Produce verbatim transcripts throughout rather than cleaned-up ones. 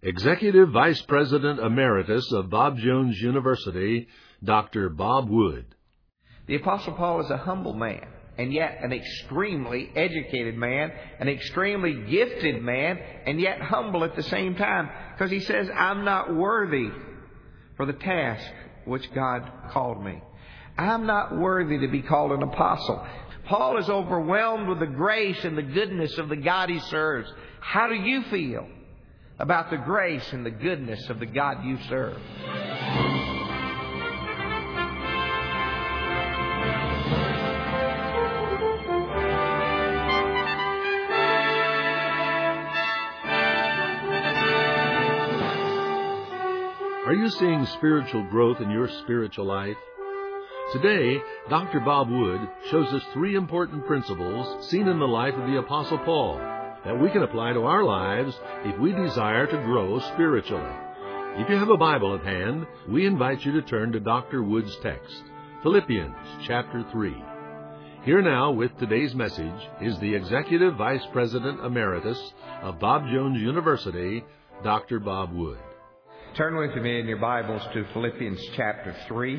Executive Vice President Emeritus of Bob Jones University, Doctor Bob Wood. The Apostle Paul is a humble man, and yet an extremely educated man, an extremely gifted man, and yet humble at the same time. Because he says, I'm not worthy for the task which God called me. I'm not worthy to be called an apostle. Paul is overwhelmed with the grace and the goodness of the God he serves. How do you feel about the grace and the goodness of the God you serve? Are you seeing spiritual growth in your spiritual life? Today, Doctor Bob Wood shows us three important principles seen in the life of the Apostle Paul that we can apply to our lives if we desire to grow spiritually. If you have a Bible at hand, we invite you to turn to Doctor Wood's text, Philippians chapter three. Here now with today's message is the Executive Vice President Emeritus of Bob Jones University, Doctor Bob Wood. Turn with me in your Bibles to Philippians chapter three.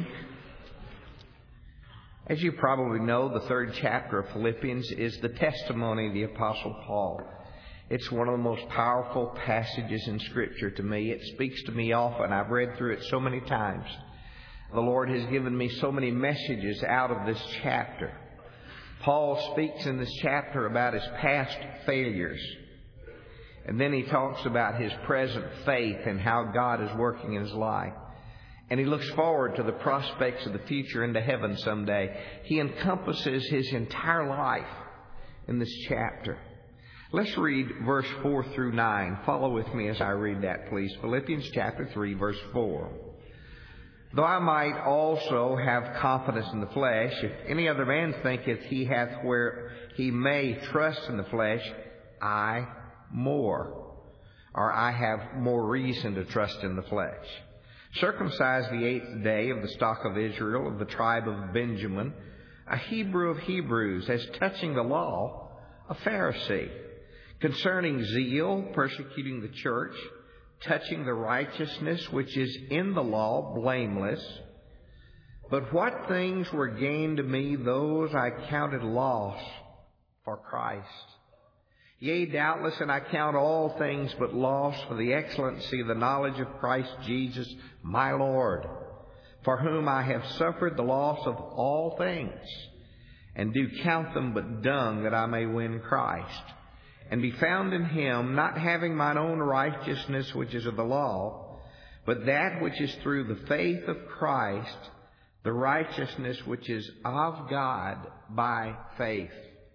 As you probably know, the third chapter of Philippians is the testimony of the Apostle Paul. It's one of the most powerful passages in Scripture to me. It speaks to me often. I've read through it so many times. The Lord has given me so many messages out of this chapter. Paul speaks in this chapter about his past failures. And then he talks about his present faith and how God is working in his life. And he looks forward to the prospects of the future into heaven someday. He encompasses his entire life in this chapter. Let's read verse four through nine. Follow with me as I read that, please. Philippians chapter three, verse four. Though I might also have confidence in the flesh, if any other man thinketh he hath where he may trust in the flesh, I more, or I have more reason to trust in the flesh. Circumcised the eighth day of the stock of Israel, of the tribe of Benjamin, a Hebrew of Hebrews, as touching the law, a Pharisee, concerning zeal, persecuting the church, touching the righteousness which is in the law, blameless. But what things were gained to me, those I counted loss for Christ. Yea, doubtless, and I count all things but loss for the excellency of the knowledge of Christ Jesus, my Lord, for whom I have suffered the loss of all things, and do count them but dung, that I may win Christ, and be found in Him, not having mine own righteousness which is of the law, but that which is through the faith of Christ, the righteousness which is of God by faith.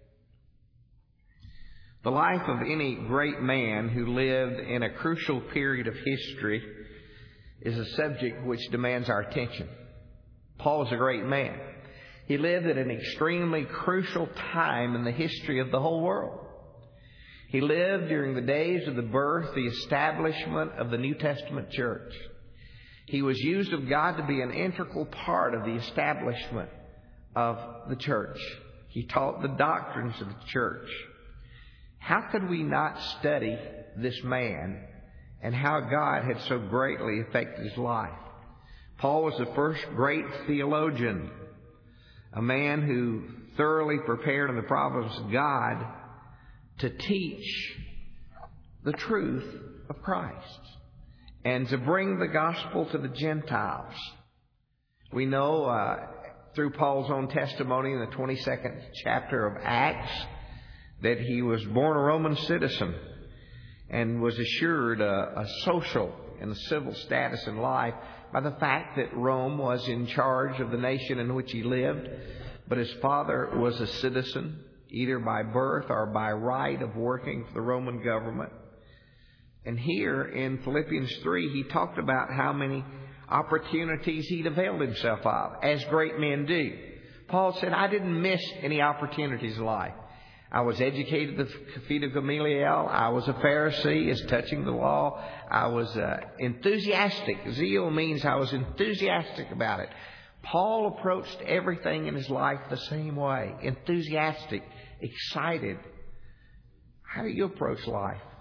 The life of any great man who lived in a crucial period of history is a subject which demands our attention. Paul is a great man. He lived at an extremely crucial time in the history of the whole world. He lived during the days of the birth, the establishment of the New Testament church. He was used of God to be an integral part of the establishment of the church. He taught the doctrines of the church. How could we not study this man and how God had so greatly affected his life? Paul was the first great theologian, a man who thoroughly prepared in the providence of God to teach the truth of Christ and to bring the gospel to the Gentiles. We know uh, through Paul's own testimony in the twenty-second chapter of Acts that he was born a Roman citizen and was assured a, a social and a civil status in life by the fact that Rome was in charge of the nation in which he lived. But his father was a citizen, either by birth or by right of working for the Roman government. And here in Philippians three, he talked about how many opportunities he'd availed himself of, as great men do. Paul said, I didn't miss any opportunities in life. I was educated at the feet of Gamaliel. I was a Pharisee as touching the law. I was uh, enthusiastic. Zeal means I was enthusiastic about it. Paul approached everything in his life the same way. Enthusiastic, excited. How do you approach life?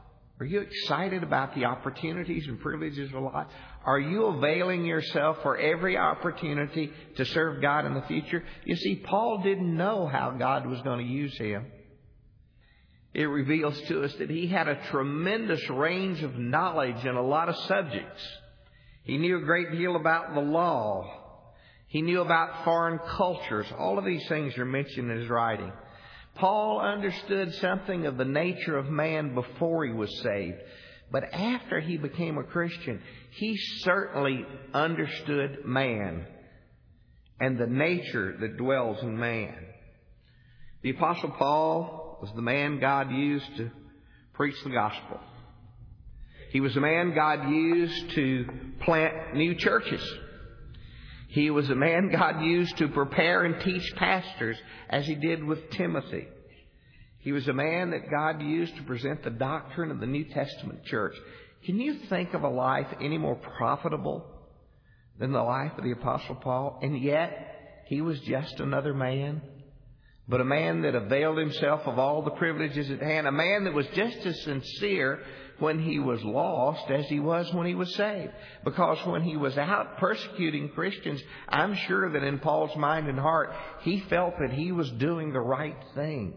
Are you excited about the opportunities and privileges of life? Are you availing yourself for every opportunity to serve God in the future? You see, Paul didn't know how God was going to use him. It reveals to us that he had a tremendous range of knowledge in a lot of subjects. He knew a great deal about the law. He knew about foreign cultures. All of these things are mentioned in his writing. Paul understood something of the nature of man before he was saved. But after he became a Christian, he certainly understood man and the nature that dwells in man. The Apostle Paul was the man God used to preach the gospel. He was the man God used to plant new churches. He was a man God used to prepare and teach pastors, as he did with Timothy. He was a man that God used to present the doctrine of the New Testament church. Can you think of a life any more profitable than the life of the Apostle Paul? And yet, he was just another man, but a man that availed himself of all the privileges at hand, a man that was just as sincere when he was lost as he was when he was saved. Because when he was out persecuting Christians, I'm sure that in Paul's mind and heart, he felt that he was doing the right thing,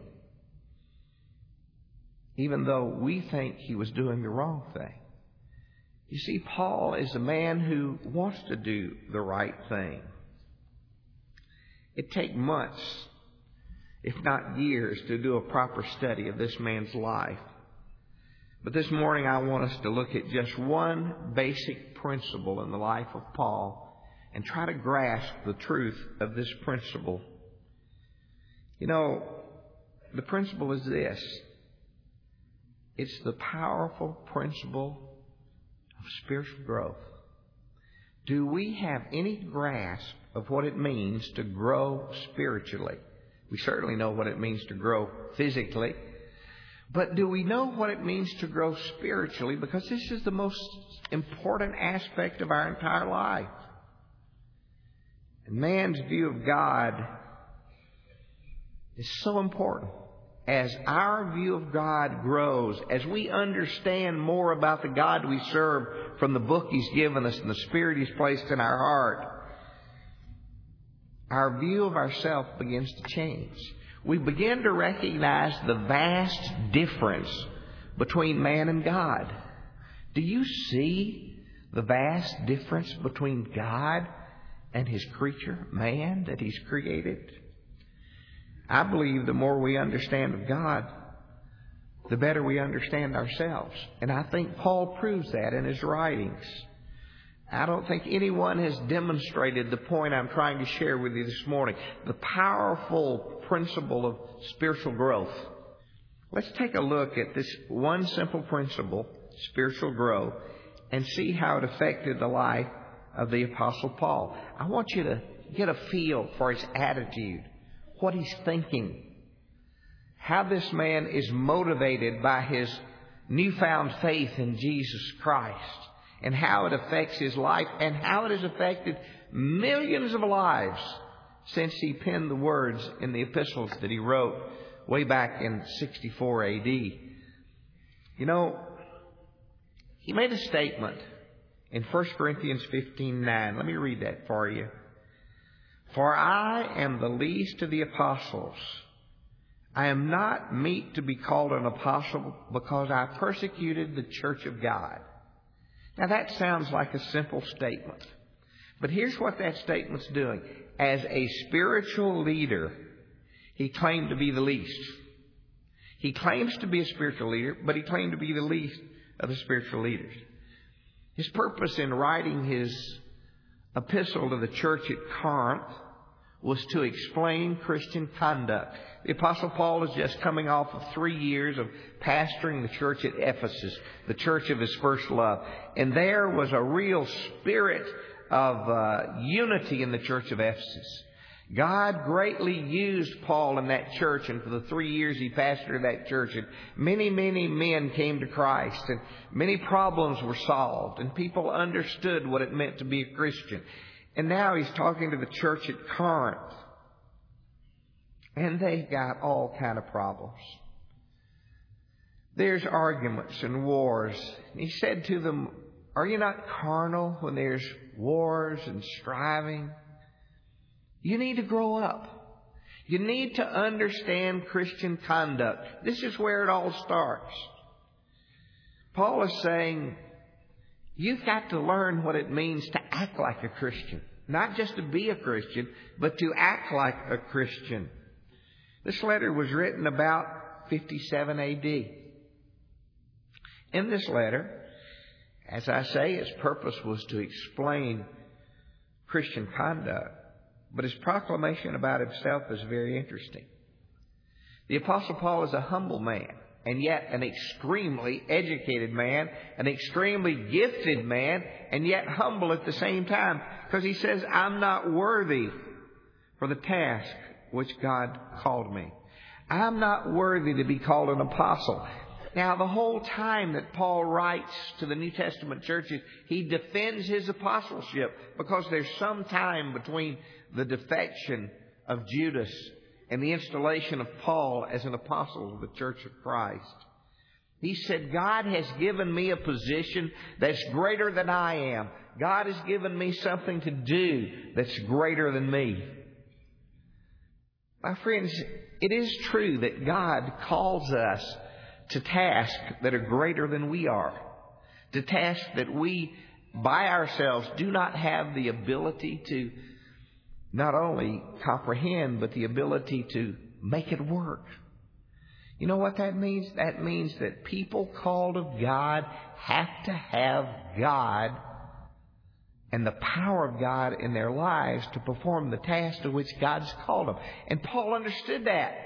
even though we think he was doing the wrong thing. You see, Paul is a man who wants to do the right thing. It takes months, if not years, to do a proper study of this man's life. But this morning I want us to look at just one basic principle in the life of Paul and try to grasp the truth of this principle. You know, the principle is this. It's the powerful principle of spiritual growth. Do we have any grasp of what it means to grow spiritually? We certainly know what it means to grow physically. But do we know what it means to grow spiritually? Because this is the most important aspect of our entire life. And man's view of God is so important. As our view of God grows, as we understand more about the God we serve from the book He's given us and the Spirit He's placed in our heart, our view of ourselves begins to change. We begin to recognize the vast difference between man and God. Do you see the vast difference between God and His creature, man, that He's created? I believe the more we understand of God, the better we understand ourselves. And I think Paul proves that in his writings. I don't think anyone has demonstrated the point I'm trying to share with you this morning. The powerful principle of spiritual growth. Let's take a look at this one simple principle, spiritual growth, and see how it affected the life of the Apostle Paul. I want you to get a feel for his attitude, what he's thinking, how this man is motivated by his newfound faith in Jesus Christ, and how it affects his life, and how it has affected millions of lives since he penned the words in the epistles that he wrote way back in sixty-four A D. You know, he made a statement in First Corinthians fifteen nine. Let me read that for you. For I am the least of the apostles. I am not meet to be called an apostle because I persecuted the church of God. Now that sounds like a simple statement. But here's what that statement's doing. As a spiritual leader, he claimed to be the least. He claims to be a spiritual leader, but he claimed to be the least of the spiritual leaders. His purpose in writing his epistle to the church at Corinth was to explain Christian conduct. The Apostle Paul is just coming off of three years of pastoring the church at Ephesus, the church of his first love. And there was a real spirit of uh, unity in the church of Ephesus. God greatly used Paul in that church, and for the three years he pastored that church, and many, many men came to Christ, and many problems were solved, and people understood what it meant to be a Christian. And now he's talking to the church at Corinth, and they've got all kind of problems. there's arguments and wars. And he said to them, are you not carnal when there's wars and striving? You need to grow up. You need to understand Christian conduct. This is where it all starts. Paul is saying, you've got to learn what it means to act like a Christian. Not just to be a Christian, but to act like a Christian. This letter was written about fifty-seven A D. In this letter, as I say, its purpose was to explain Christian conduct. But his proclamation about himself is very interesting. The Apostle Paul is a humble man, and yet an extremely educated man, an extremely gifted man, and yet humble at the same time. Because he says, I'm not worthy for the task which God called me. I'm not worthy to be called an apostle. Now, the whole time that Paul writes to the New Testament churches, he defends his apostleship because there's some time between the defection of Judas and the installation of Paul as an apostle of the Church of Christ. He said, God has given me a position that's greater than I am. God has given me something to do that's greater than me. My friends, it is true that God calls us to tasks that are greater than we are. To tasks that we, by ourselves, do not have the ability to not only comprehend, but the ability to make it work. You know what that means? That means that people called of God have to have God and the power of God in their lives to perform the task to which God's called them. And Paul understood that.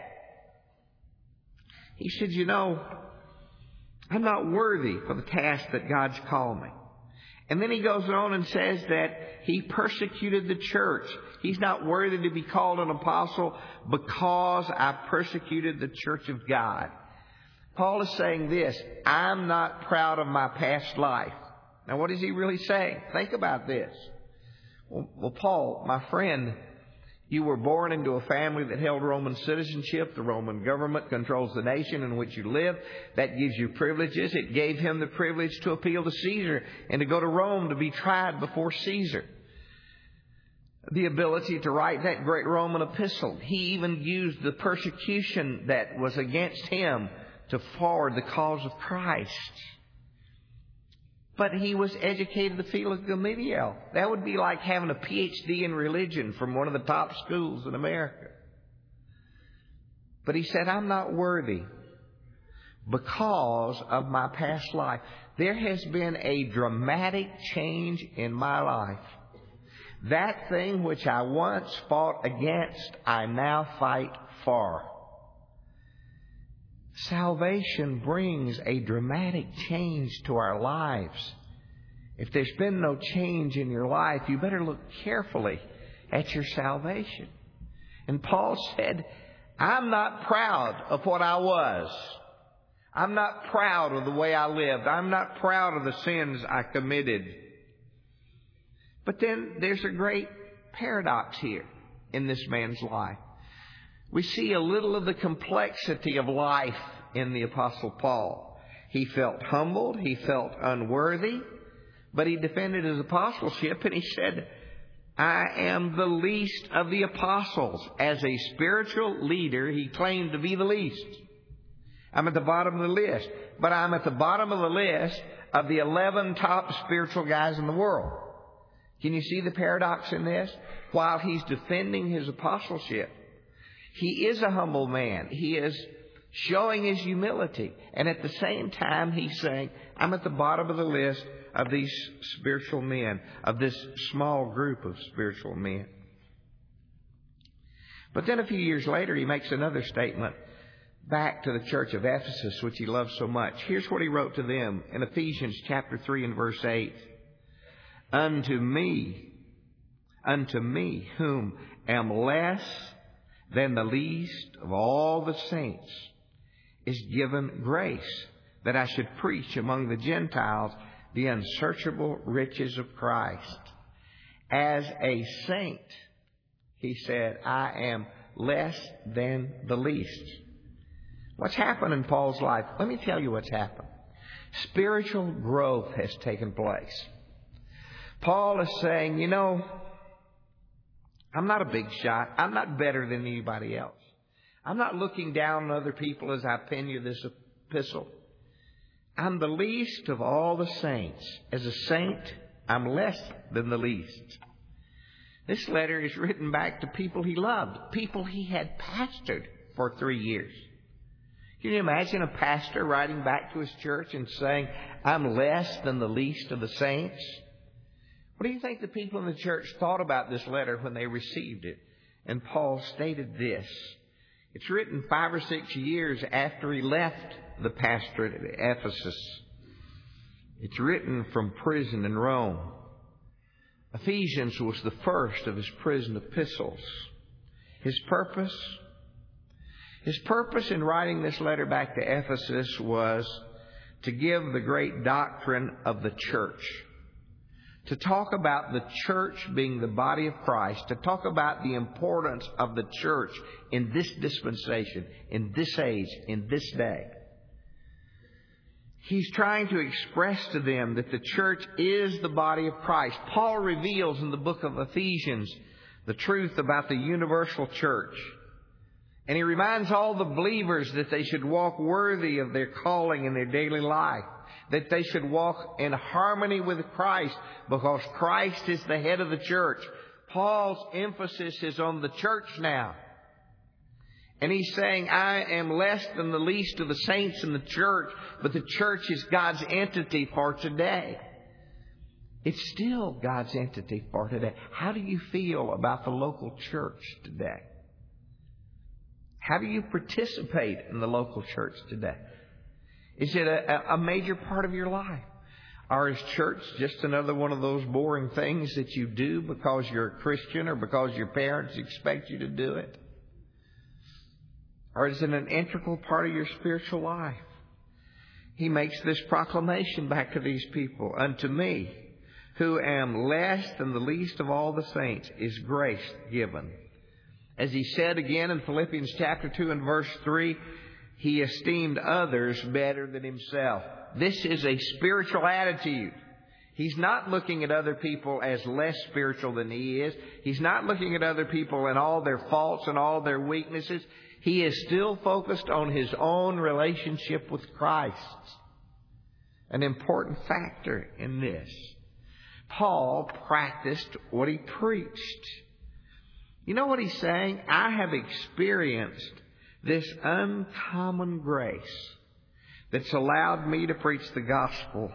He said, you know, I'm not worthy for the task that God's called me. And then he goes on and says that he persecuted the church. He's not worthy to be called an apostle because I persecuted the church of God. Paul is saying this, I'm not proud of my past life. Now, what is he really saying? Think about this. Well, well, Paul, my friend, you were born into a family that held Roman citizenship. The Roman government controls the nation in which you live. That gives you privileges. It gave him the privilege to appeal to Caesar and to go to Rome to be tried before Caesar. The ability to write that great Roman epistle. He even used the persecution that was against him to forward the cause of Christ. But he was educated at the field of Gamaliel. That would be like having a P H D in religion from one of the top schools in America. But he said, I'm not worthy because of my past life. There has been a dramatic change in my life. That thing which I once fought against, I now fight for. Salvation brings a dramatic change to our lives. If there's been no change in your life, you better look carefully at your salvation. And Paul said, I'm not proud of what I was. I'm not proud of the way I lived. I'm not proud of the sins I committed. But then there's a great paradox here in this man's life. We see a little of the complexity of life in the Apostle Paul. He felt humbled. He felt unworthy. But he defended his apostleship and he said, I am the least of the apostles. As a spiritual leader, he claimed to be the least. I'm at the bottom of the list. But I'm at the bottom of the list of the eleven top spiritual guys in the world. Can you see the paradox in this? While he's defending his apostleship, he is a humble man. He is showing his humility. And at the same time, he's saying, I'm at the bottom of the list of these spiritual men, of this small group of spiritual men. But then a few years later, he makes another statement back to the church of Ephesus, which he loved so much. Here's what he wrote to them in Ephesians chapter three and verse eight. Unto me, unto me, whom am less than the least of all the saints, is given grace that I should preach among the Gentiles the unsearchable riches of Christ. As a saint, he said, I am less than the least. What's happened in Paul's life? Let me tell you what's happened. Spiritual growth has taken place. Paul is saying, you know, I'm not a big shot. I'm not better than anybody else. I'm not looking down on other people as I pen you this epistle. I'm the least of all the saints. As a saint, I'm less than the least. This letter is written back to people he loved, people he had pastored for three years. Can you imagine a pastor writing back to his church and saying, I'm less than the least of the saints? What do you think the people in the church thought about this letter when they received it? And Paul stated this. It's written five or six years after he left the pastorate at Ephesus. It's written from prison in Rome. Ephesians was the first of his prison epistles. His purpose? His purpose in writing this letter back to Ephesus was to give the great doctrine of the church. To talk about the church being the body of Christ. To talk about the importance of the church in this dispensation, in this age, in this day. He's trying to express to them that the church is the body of Christ. Paul reveals in the book of Ephesians the truth about the universal church. And he reminds all the believers that they should walk worthy of their calling in their daily life. That they should walk in harmony with Christ because Christ is the head of the church. Paul's emphasis is on the church now. And he's saying, I am less than the least of the saints in the church, but the church is God's entity for today. It's still God's entity for today. How do you feel about the local church today? How do you participate in the local church today? Is it a, a major part of your life? Or is church just another one of those boring things that you do because you're a Christian or because your parents expect you to do it? Or is it an integral part of your spiritual life? He makes this proclamation back to these people. Unto me, who am less than the least of all the saints, is grace given. As he said again in Philippians chapter two and verse three, he esteemed others better than himself. This is a spiritual attitude. He's not looking at other people as less spiritual than he is. He's not looking at other people and all their faults and all their weaknesses. He is still focused on his own relationship with Christ. An important factor in this. Paul practiced what he preached. You know what he's saying? I have experienced this uncommon grace that's allowed me to preach the gospel,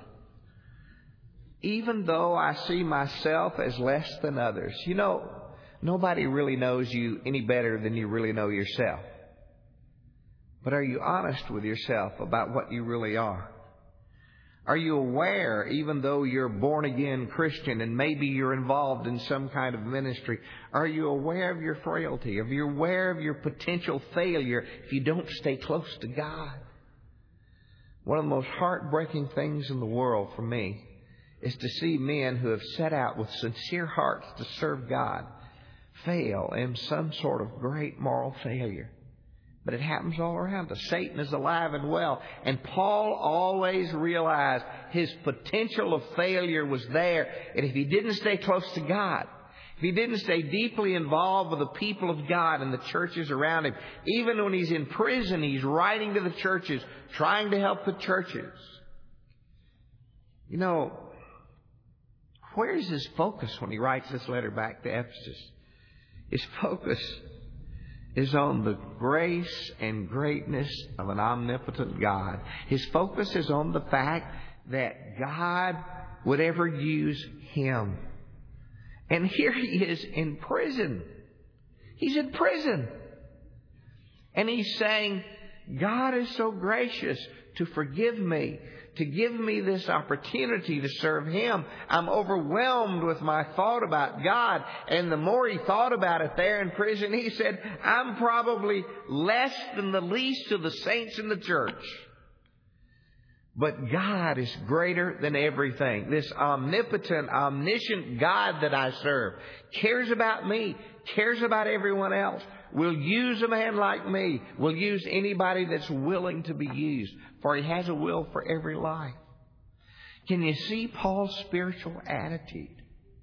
even though I see myself as less than others. You know, nobody really knows you any better than you really know yourself. But are you honest with yourself about what you really are? Are you aware, even though you're a born-again Christian and maybe you're involved in some kind of ministry, are you aware of your frailty? Are you aware of your potential failure if you don't stay close to God? One of the most heartbreaking things in the world for me is to see men who have set out with sincere hearts to serve God fail in some sort of great moral failure. But it happens all around us. Satan is alive and well. And Paul always realized his potential of failure was there. And if he didn't stay close to God, if he didn't stay deeply involved with the people of God and the churches around him, even when he's in prison, he's writing to the churches, trying to help the churches. You know, where's his focus when he writes this letter back to Ephesus? His focus is on the grace and greatness of an omnipotent God. His focus is on the fact that God would ever use him. And here he is in prison. He's in prison. And he's saying, God is so gracious to forgive me, to give me this opportunity to serve him. I'm overwhelmed with my thought about God. And the more he thought about it there in prison, he said, I'm probably less than the least of the saints in the church. But God is greater than everything. This omnipotent, omniscient God that I serve cares about me, cares about everyone else, will use a man like me, will use anybody that's willing to be used, for He has a will for every life. Can you see Paul's spiritual attitude?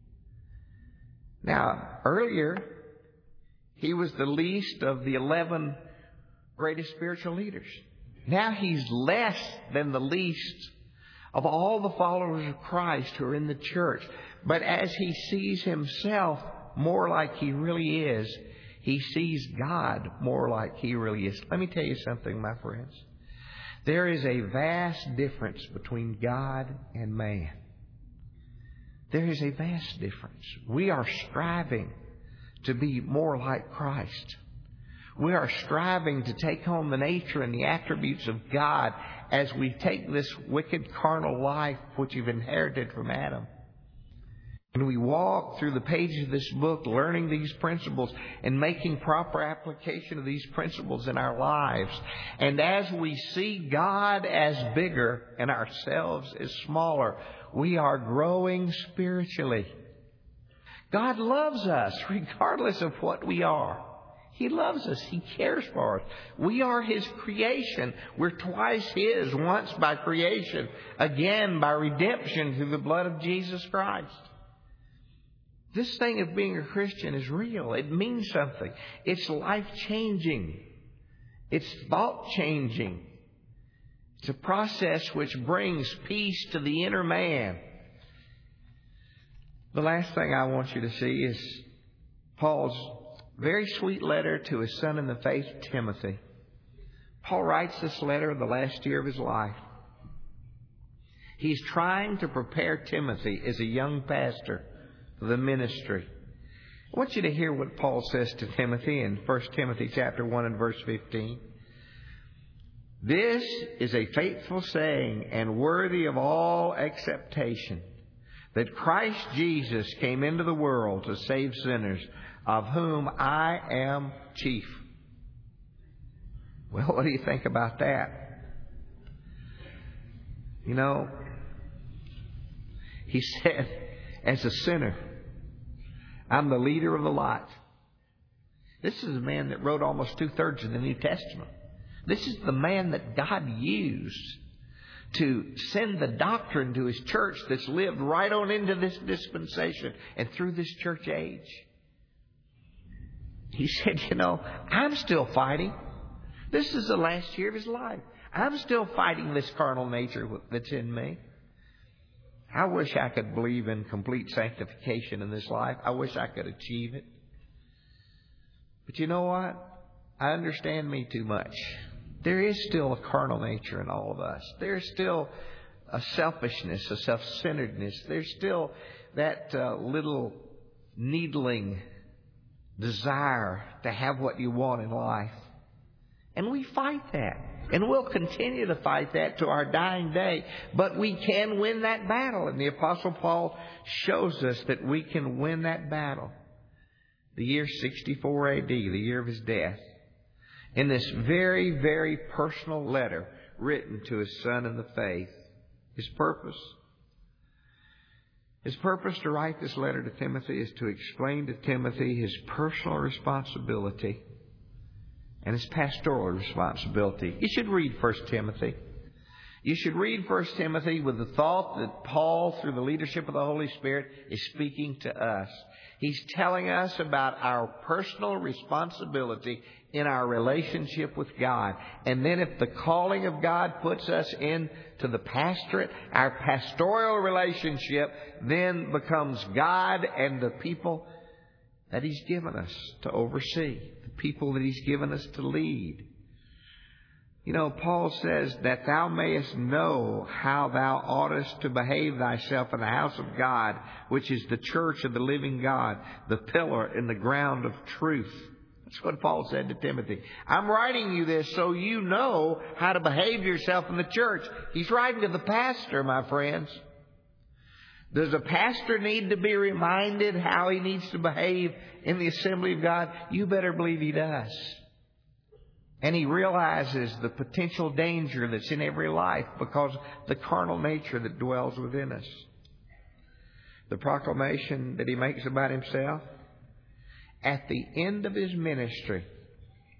Now, earlier, he was the least of the eleven greatest spiritual leaders. Now he's less than the least of all the followers of Christ who are in the church. But as he sees himself more like he really is, he sees God more like He really is. Let me tell you something, my friends. There is a vast difference between God and man. There is a vast difference. We are striving to be more like Christ. We are striving to take on the nature and the attributes of God as we take this wicked carnal life which we've inherited from Adam. And we walk through the pages of this book learning these principles and making proper application of these principles in our lives. And as we see God as bigger and ourselves as smaller, we are growing spiritually. God loves us regardless of what we are. He loves us. He cares for us. We are His creation. We're twice His, once by creation, again by redemption through the blood of Jesus Christ. This thing of being a Christian is real. It means something. It's life-changing. It's thought-changing. It's a process which brings peace to the inner man. The last thing I want you to see is Paul's very sweet letter to his son in the faith, Timothy. Paul writes this letter in the last year of his life. He's trying to prepare Timothy as a young pastor for the ministry. I want you to hear what Paul says to Timothy in First Timothy chapter one and verse fifteen. This is a faithful saying and worthy of all acceptation, that Christ Jesus came into the world to save sinners, of whom I am chief. Well, what do you think about that? You know, he said, as a sinner, I'm the leader of the lot. This is a man that wrote almost two-thirds of the New Testament. This is the man that God used to send the doctrine to His church that's lived right on into this dispensation and through this church age. He said, you know, I'm still fighting. This is the last year of his life. I'm still fighting this carnal nature that's in me. I wish I could believe in complete sanctification in this life. I wish I could achieve it. But you know what? I understand me too much. There is still a carnal nature in all of us. There's still a selfishness, a self-centeredness. There's still that uh, little needling desire to have what you want in life. And we fight that. And we'll continue to fight that to our dying day. But we can win that battle. And the Apostle Paul shows us that we can win that battle. The year sixty-four A D, the year of his death. In this very, very personal letter written to his son in the faith. His purpose? His purpose to write this letter to Timothy is to explain to Timothy his personal responsibility and his pastoral responsibility. You should read First Timothy. You should read First Timothy with the thought that Paul, through the leadership of the Holy Spirit, is speaking to us. He's telling us about our personal responsibility in our relationship with God. And then if the calling of God puts us into the pastorate, our pastoral relationship then becomes God and the people that He's given us to oversee, the people that He's given us to lead. You know, Paul says that thou mayest know how thou oughtest to behave thyself in the house of God, which is the church of the living God, the pillar and the ground of truth. That's what Paul said to Timothy. I'm writing you this so you know how to behave yourself in the church. He's writing to the pastor, my friends. Does a pastor need to be reminded how he needs to behave in the assembly of God? You better believe he does. And he realizes the potential danger that's in every life because of the carnal nature that dwells within us. The proclamation that he makes about himself, at the end of his ministry,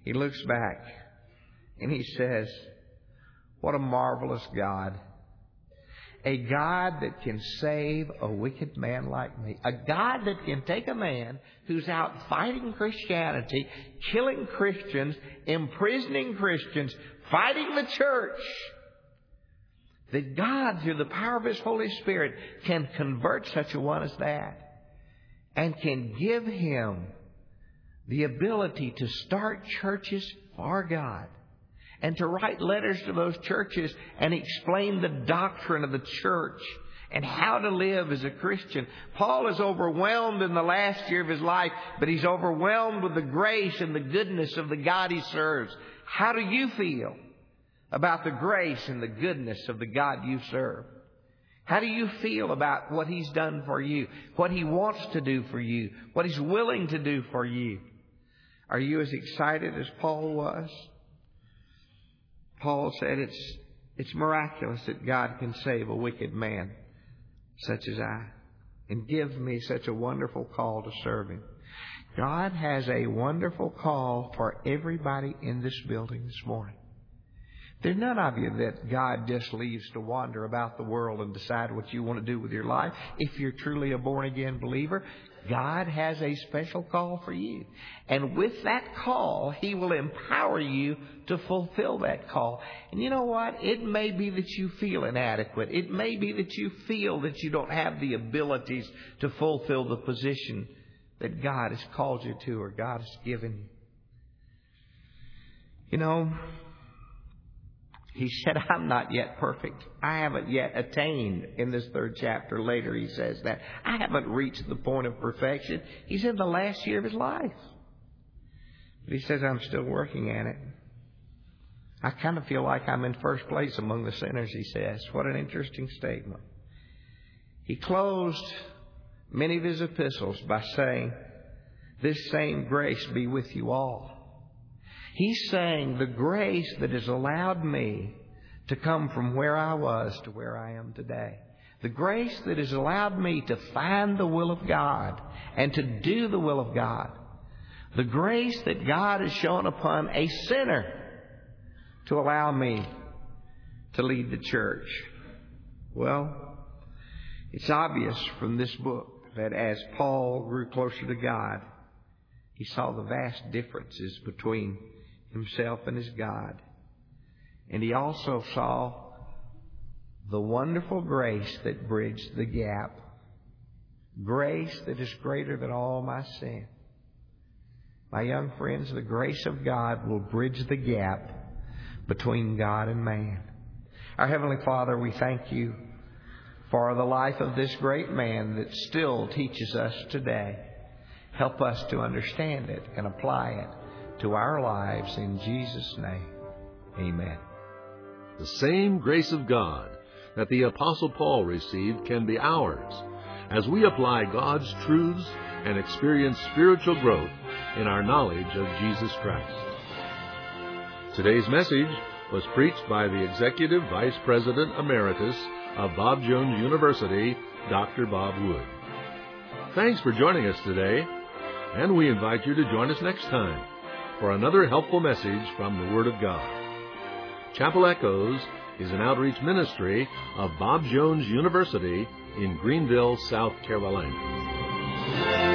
he looks back and he says, what a marvelous God. A God that can save a wicked man like me. A God that can take a man who's out fighting Christianity, killing Christians, imprisoning Christians, fighting the church. That God, through the power of His Holy Spirit, can convert such a one as that. And can give him the ability to start churches for God. And to write letters to those churches and explain the doctrine of the church and how to live as a Christian. Paul is overwhelmed in the last year of his life, but he's overwhelmed with the grace and the goodness of the God he serves. How do you feel about the grace and the goodness of the God you serve? How do you feel about what He's done for you, what He wants to do for you, what He's willing to do for you? Are you as excited as Paul was? Paul said it's it's miraculous that God can save a wicked man such as I and give me such a wonderful call to serve Him. God has a wonderful call for everybody in this building this morning. There's none of you that God just leaves to wander about the world and decide what you want to do with your life. If you're truly a born-again believer, God has a special call for you. And with that call, He will empower you to fulfill that call. And you know what? It may be that you feel inadequate. It may be that you feel that you don't have the abilities to fulfill the position that God has called you to or God has given you. You know, He said, I'm not yet perfect. I haven't yet attained. In this third chapter later, he says that. I haven't reached the point of perfection. He's in the last year of his life. But he says, I'm still working at it. I kind of feel like I'm in first place among the sinners, he says. What an interesting statement. He closed many of his epistles by saying, this same grace be with you all. He's saying the grace that has allowed me to come from where I was to where I am today. The grace that has allowed me to find the will of God and to do the will of God. The grace that God has shown upon a sinner to allow me to lead the church. Well, it's obvious from this book that as Paul grew closer to God, he saw the vast differences between himself and his God. And he also saw the wonderful grace that bridged the gap. Grace that is greater than all my sin. My young friends, the grace of God will bridge the gap between God and man. Our Heavenly Father, we thank You for the life of this great man that still teaches us today. Help us to understand it and apply it to our lives in Jesus' name. Amen. The same grace of God that the Apostle Paul received can be ours as we apply God's truths and experience spiritual growth in our knowledge of Jesus Christ. Today's message was preached by the Executive Vice President Emeritus of Bob Jones University, Doctor Bob Wood. Thanks for joining us today, and we invite you to join us next time for another helpful message from the Word of God. Chapel Echoes is an outreach ministry of Bob Jones University in Greenville, South Carolina.